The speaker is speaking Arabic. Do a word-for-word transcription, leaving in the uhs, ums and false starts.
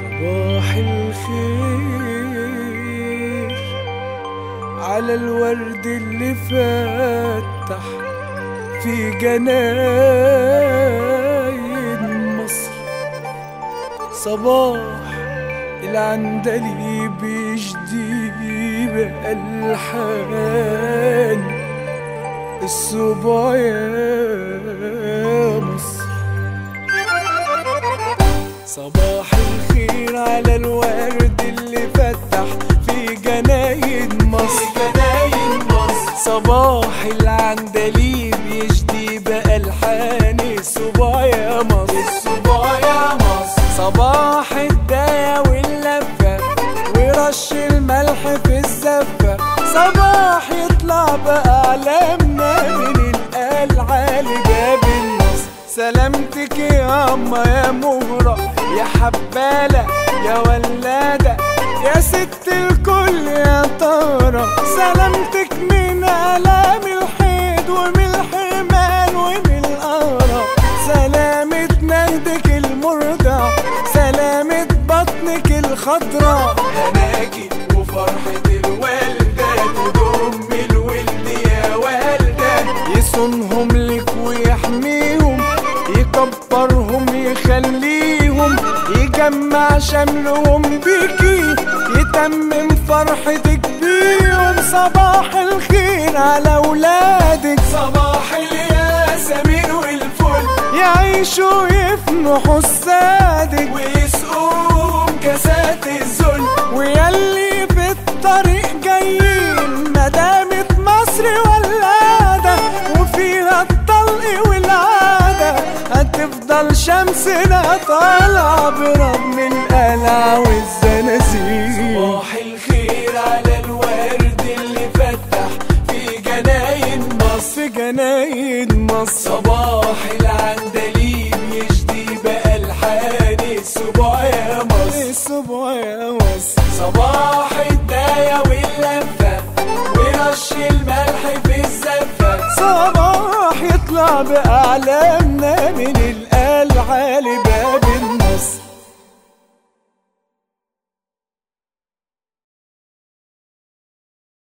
صباح الخير على الورد اللي فتح في جناين مصر. صباح العندليب يجدي بألحان الصبا يا مصر. صباح الخير على الورد اللي فتح في جناين مصر. صباح العندليب يجدي بألحان الصبا يا مصر. صباح الدايا واللفة ورش الملح في الزفة. صباح يطلع بأعلامنا من القلعة لباب النصر. سلامتك يا أما يا مهرة يا حبالة يا ولادة يا ست الكل يا طارة. سلامتك من آلام الحيد ومن الحرمان ومن القارة. سلامة نهدك المرضع سلامة بطنك الخضراء. هناكي وفرحة الوالدة تضم الولد يا والدة. يصونهم لك ويحميهم يكبرهم يخليهم يجمع شملهم بيكي يتمم فرحتك بيهم. صباح الخير على ولادك صباح الياسمين والفل. يعيشوا يفنوا حسادك ويسقوهم كاسات الذل. وياللي في الطريق جايين مدامة مصر ولادة وفيها الطلق والعادة. هتفضل شمسنا طالعة برغم القلع والزنازير. صباح الخير على الورد اللي فتح في جناين مصر. جناين مصر. صباح العندليب يجدي بألحان الصبا يا مصر. الصبا يا مصر. صباح الدايا واللفة ورش الملح في الزفة. صباح يطلع بأعلامنا من القلعة لباب